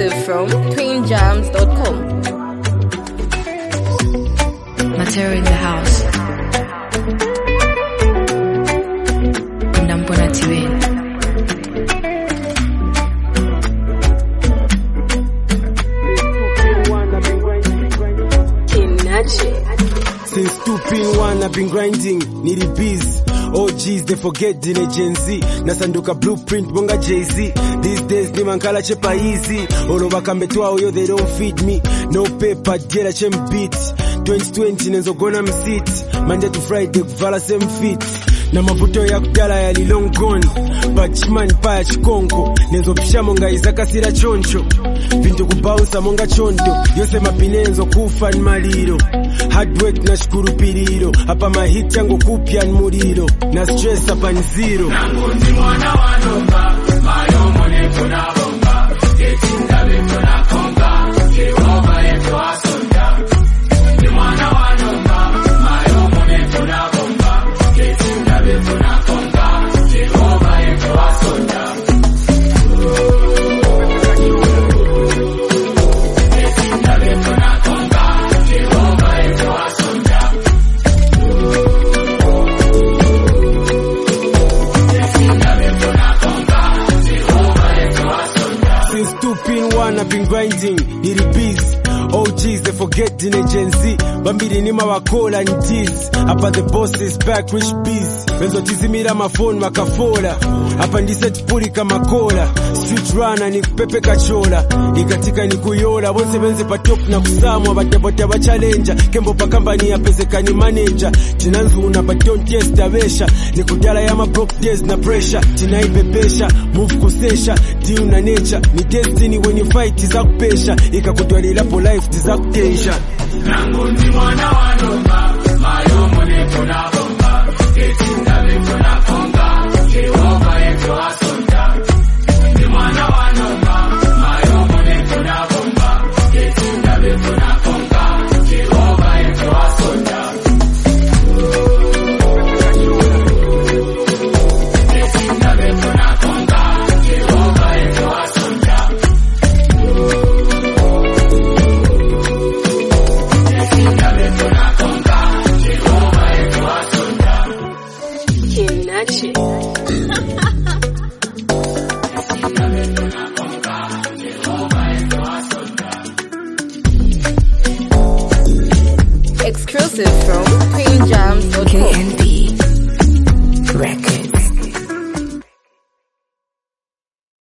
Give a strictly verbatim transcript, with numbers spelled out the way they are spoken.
exclusive from queen jams dot com. Material in the house. Ndampona tiweni. Since two P one I've been grinding, needy bees. Oh G's, they forget dine Gen Z. Nasanduka blueprint bonga Jay-Z. These days ni mankala chepa easy. Olo wakambetua oyo they don't feed me. No paper, diela chem beat. twenty twenty nenzo gona msit. Monday to Friday kuvala same fit. Na mavuto ya kudala yali long gone. Batchman paya chikonko. Nenzo pisha monga izaka sira choncho. Vintu kubounce monga chonto. Yose mapinenzo kufa ni maliro. Hard work na shukuru piriro. Hapa mahit yangu kupya ni muriro. Na stress hapa ni zero. Nanguzi mwana wanonga. Mayo mone tuna bonga. Ketinda beto na konga. Jehova eto asonda. Ni mwana wanonga. Mayo mone tuna bonga. Ketinda beto na konga. Jehova eto asonda. Ketinda beto na konga. Jehova eto asonda. Since two P one I've been grinding, needy bees. Oh G's, they forget dine Gen Z. Bambiri nima wakola and tease. Hapa the boss is back, rich bees. Benzo tizimira mafone makafola. Hapa ndiset puri kama kola. Street runner ni pepe kachola. Ikatika ni kuyola. Wonse benze patop na kusamwa. Batebote ba challenger. Kembo pa company ya pezeka ni manager. Tinanzu una but don't test avesha. Ni kudala ya ma broke days na pressure. Tina ibebesha, move kusesha. Deal na nature. Ni destiny when you fight iza kupesha. Ika kutwalila po life iza kutesha. Nanguzi mwana wanonga. Mayo mone tuna bonga. Ketinda beto na konga.